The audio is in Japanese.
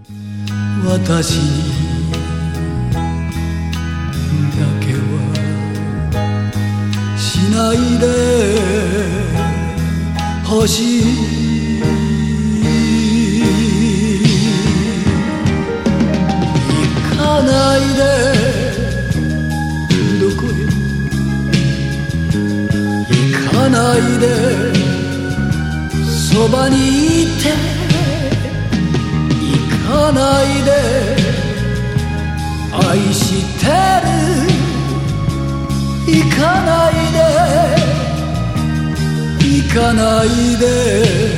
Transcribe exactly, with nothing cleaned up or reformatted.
私だけはしないでほしい。行かないでどこへ行かないでそばにいて行かないで愛してる行かないで行かないで